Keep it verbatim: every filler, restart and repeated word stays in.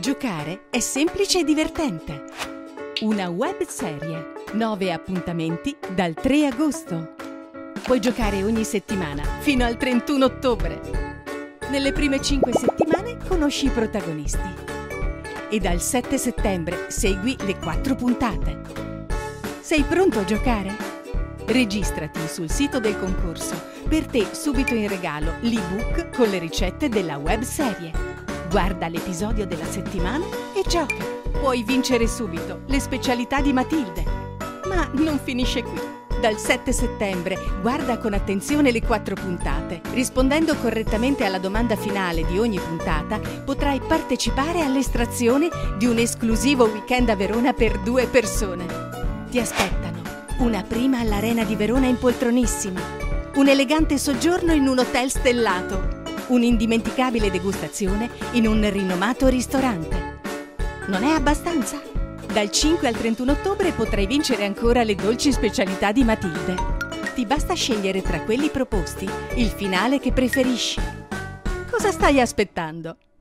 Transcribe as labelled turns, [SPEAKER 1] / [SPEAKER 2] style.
[SPEAKER 1] Giocare è semplice e divertente. Una webserie. Nove appuntamenti dal tre agosto. Puoi giocare ogni settimana fino al trentuno ottobre. Nelle prime cinque settimane conosci i protagonisti. E dal sette settembre segui le quattro puntate. Sei pronto a giocare? Registrati sul sito del concorso. Per te subito in regalo l'ebook con le ricette della webserie. Guarda l'episodio della settimana e gioca. Puoi vincere subito le specialità di Matilde. Ma non finisce qui. Dal sette settembre guarda con attenzione le quattro puntate. Rispondendo correttamente alla domanda finale di ogni puntata, potrai partecipare all'estrazione di un esclusivo weekend a Verona per due persone. Ti aspettano una prima all'Arena di Verona impoltronissima, un elegante soggiorno in un hotel stellato, un'indimenticabile degustazione in un rinomato ristorante. Non è abbastanza? Dal cinque al trentuno ottobre potrai vincere ancora le dolci specialità di Matilde. Ti basta scegliere tra quelli proposti il finale che preferisci. Cosa stai aspettando?